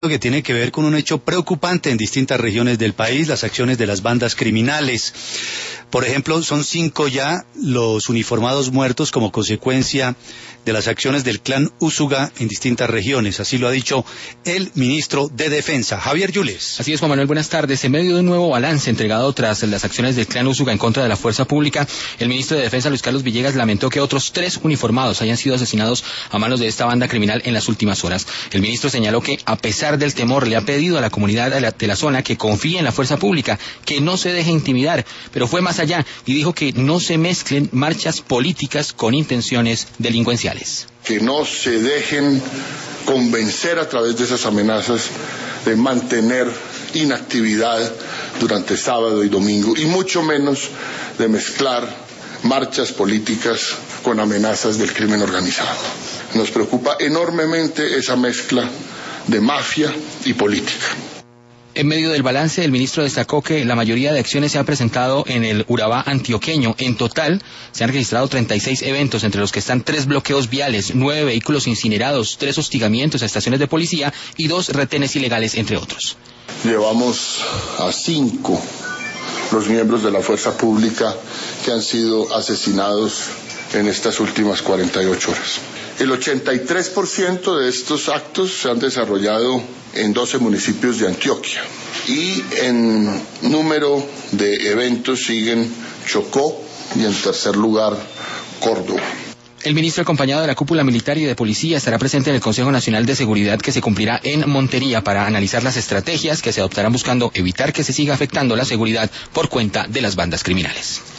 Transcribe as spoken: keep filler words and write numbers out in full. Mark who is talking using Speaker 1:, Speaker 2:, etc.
Speaker 1: que tiene que ver con un hecho preocupante en distintas regiones del país, las acciones de las bandas criminales. Por ejemplo, son cinco ya los uniformados muertos como consecuencia de las acciones del clan Úsuga en distintas regiones. Así lo ha dicho el ministro de Defensa, Javier Yules.
Speaker 2: Así es, Juan Manuel, buenas tardes. En medio de un nuevo balance entregado tras las acciones del clan Úsuga en contra de la fuerza pública, el ministro de Defensa, Luis Carlos Villegas, lamentó que otros tres uniformados hayan sido asesinados a manos de esta banda criminal en las últimas horas. El ministro señaló que, a pesar del temor, le ha pedido a la comunidad de la, de la zona que confíe en la fuerza pública, que no se deje intimidar, pero fue más allá y dijo que no se mezclen marchas políticas con intenciones delincuenciales.
Speaker 3: Que no se dejen convencer a través de esas amenazas de mantener inactividad durante sábado y domingo, y mucho menos de mezclar marchas políticas con amenazas del crimen organizado. Nos preocupa enormemente esa mezcla de mafia y política.
Speaker 2: En medio del balance, el ministro destacó que la mayoría de acciones se han presentado en el Urabá antioqueño. En total, se han registrado treinta y seis eventos, entre los que están tres bloqueos viales, nueve vehículos incinerados, tres hostigamientos a estaciones de policía y dos retenes ilegales, entre otros.
Speaker 3: Llevamos a cinco los miembros de la fuerza pública que han sido asesinados en estas últimas cuarenta y ocho horas. El ochenta y tres por ciento de estos actos se han desarrollado en doce municipios de Antioquia, y en número de eventos siguen Chocó y en tercer lugar Córdoba.
Speaker 2: El ministro, acompañado de la cúpula militar y de policía, estará presente en el Consejo Nacional de Seguridad que se cumplirá en Montería para analizar las estrategias que se adoptarán buscando evitar que se siga afectando la seguridad por cuenta de las bandas criminales.